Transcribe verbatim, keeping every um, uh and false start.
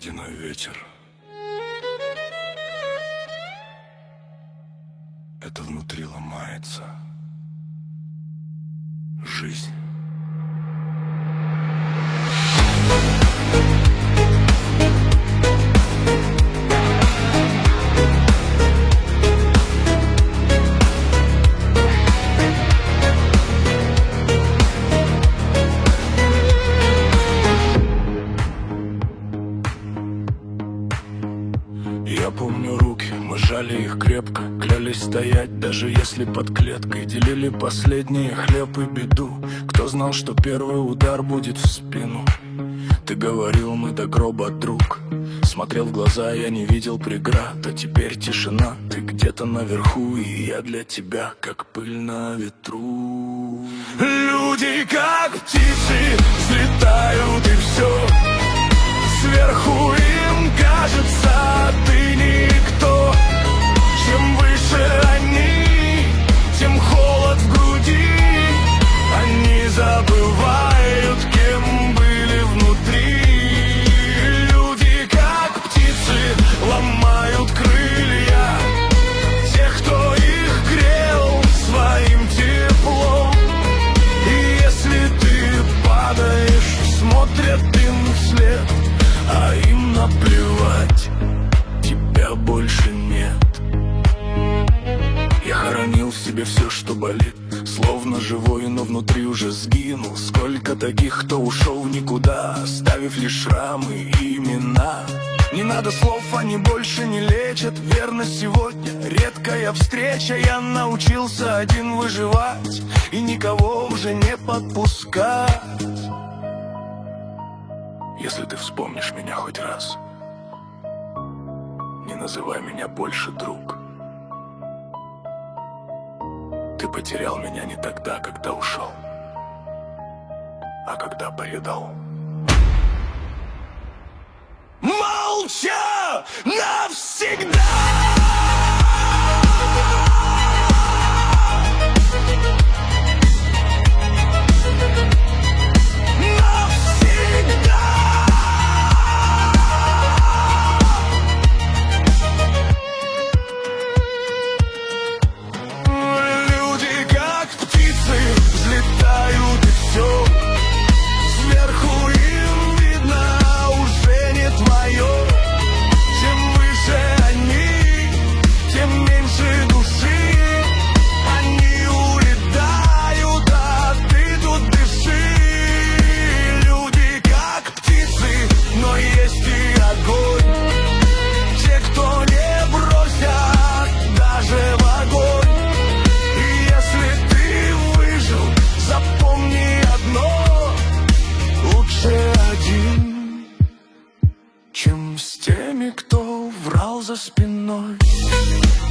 водяной ветер. Это внутри ломается жизнь. Я помню руки, мы жали их крепко, клялись стоять, даже если под клеткой. Делили последний хлеб и беду. Кто знал, что первый удар будет в спину? Ты говорил, мы до гроба, друг. Смотрел в глаза, я не видел преград. А теперь тишина, ты где-то наверху, и я для тебя, как пыль на ветру. Люди, как птицы, взлетают, и все. Сверху им кажется, ты никто. Чем выше они, тем холод в груди. Они забывают, кем были внутри. Люди, как птицы, ломают крылья тех, кто их грел своим теплом. И если ты падаешь, смотрят им вслед, а им наплевать, тебя больше нет. Я хоронил в себе все, что болит, словно живой, но внутри уже сгинул. Сколько таких, кто ушел в никуда, оставив лишь шрамы и имена. Не надо слов, они больше не лечат. Верность сегодня редкая встреча. Я научился один выживать и никого уже не подпускать. Если ты вспомнишь меня хоть раз, не называй меня больше друг. Ты потерял меня не тогда, когда ушел, а когда предал. Молча навсегда! Взлетают, и все. Сверху им видно уже не твое. Чем выше они, тем меньше души. Они улетают, а ты тут дыши. Люди как птицы, но есть и огонь. Те, кто не бросят даже в огонь. И если ты выжил, запомни одно: лучше один, чем с теми, кто врал за спиной.